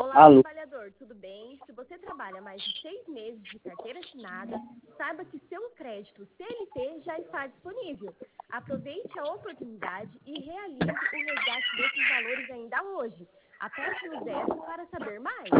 Olá, Alô? trabalhador, tudo bem? Se você trabalha mais de 6 meses de carteira assinada, saiba que seu crédito CLT já está disponível. Aproveite a oportunidade e realize o resgate desses valores ainda hoje. Aperte no 0 para saber mais.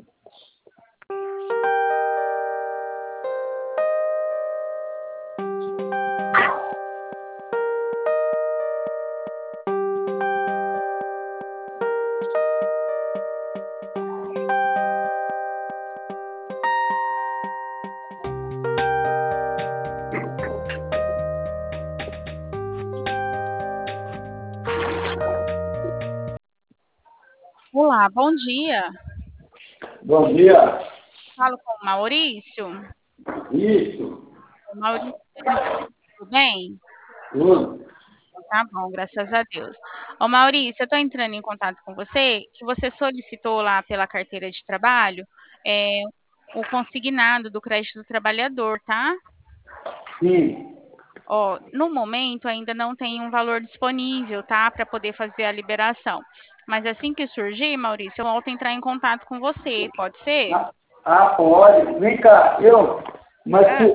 Olá, bom dia. Bom dia. Falo com o Maurício. Isso. O Maurício, tudo bem? Tudo. Tá bom, graças a Deus. Ô Maurício, eu estou entrando em contato com você, que você solicitou lá pela carteira de trabalho o consignado do crédito do trabalhador, tá? Sim. Ó, no momento ainda não tem um valor disponível, tá? Para poder fazer a liberação. Mas assim que surgir, Maurício, eu volto a entrar em contato com você, pode ser? Pode. Vem cá, mas Ah,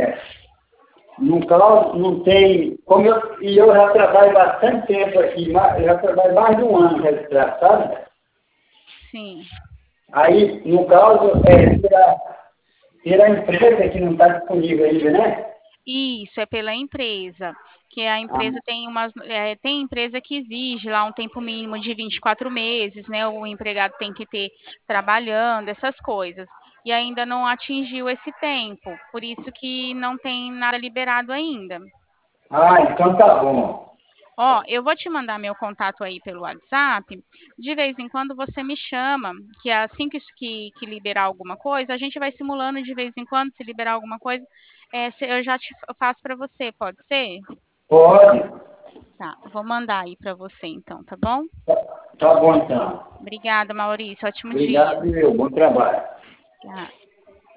no caso não tem, eu já trabalho bastante tempo aqui, eu já trabalho mais de um ano registrado, sabe? sim. Aí, no caso, ter a empresa que não está disponível ainda, né? Isso, é pela empresa, que a empresa tem empresa que exige lá um tempo mínimo de 24 meses, né? O empregado tem que ter trabalhando, essas coisas. E ainda não atingiu esse tempo, por isso que não tem nada liberado ainda. Então tá bom. Ó, eu vou te mandar meu contato aí pelo WhatsApp. De vez em quando você me chama, que é assim que liberar alguma coisa, a gente vai simulando de vez em quando, se liberar alguma coisa, eu já faço para você, pode ser? Pode. Tá, vou mandar aí para você então, tá bom? Tá bom então. Obrigada, Maurício. Ótimo dia. Obrigado, meu. Bom trabalho. Tá.